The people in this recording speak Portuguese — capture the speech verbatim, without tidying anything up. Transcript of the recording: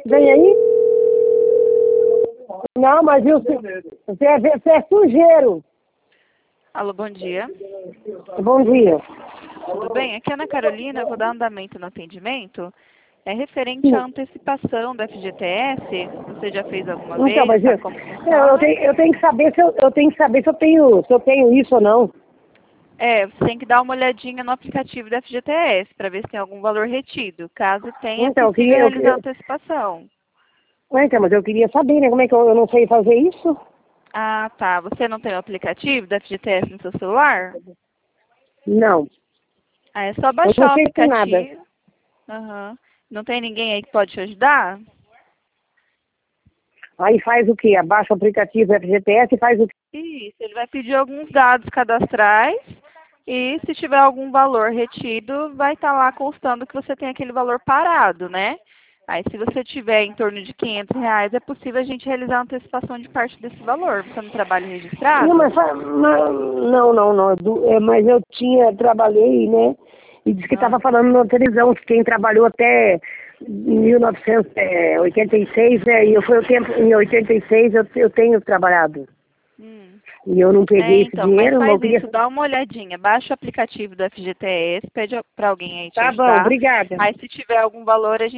que vem aí? Não, mas viu, você, você, é, você é sujeiro. Alô, bom dia. Bom dia. Tudo bem? Aqui é a Ana Carolina, eu vou dar andamento no atendimento. É referente à antecipação da F G T S. Você já fez alguma Então, vez? mas eu, Sabe como eu, funciona? eu, tenho, eu tenho que saber se eu, eu tenho que saber se eu tenho, se eu tenho isso ou não. É, você tem que dar uma olhadinha no aplicativo da F G T S para ver se tem algum valor retido. Caso tenha, é Então, eu possível queria, eu, realizar a eu, antecipação. Ué, então, mas eu queria saber, né? Como é que eu, eu não sei fazer isso? Ah, tá. Você não tem o aplicativo da F G T S no seu celular? Não. Ah, é só Eu baixar não o sei de nada. aplicativo. Aham. Não tem ninguém aí que pode te ajudar? Aí faz o quê? Abaixa o aplicativo F G T S e faz o quê? Isso, ele vai pedir alguns dados cadastrais e se tiver algum valor retido, vai estar lá constando que você tem aquele valor parado, né? Aí se você tiver em torno de quinhentos reais, é possível a gente realizar a antecipação de parte desse valor. Você não trabalha Não, registrado? mas fa- não, não, não, não. Du- é, mas eu tinha, trabalhei, né? E disse que estava Ah. falando na televisão que quem trabalhou até mil novecentos e oitenta e seis, é, e eu foi o tempo, em oitenta e seis eu, eu tenho trabalhado. Hum. E eu não É, peguei esse então, mas dinheiro, mas eu faz queria. isso, dá uma olhadinha, baixa o aplicativo do F G T S, pede para alguém aí te Tá bom, ajudar. obrigada. Aí se tiver algum valor, a gente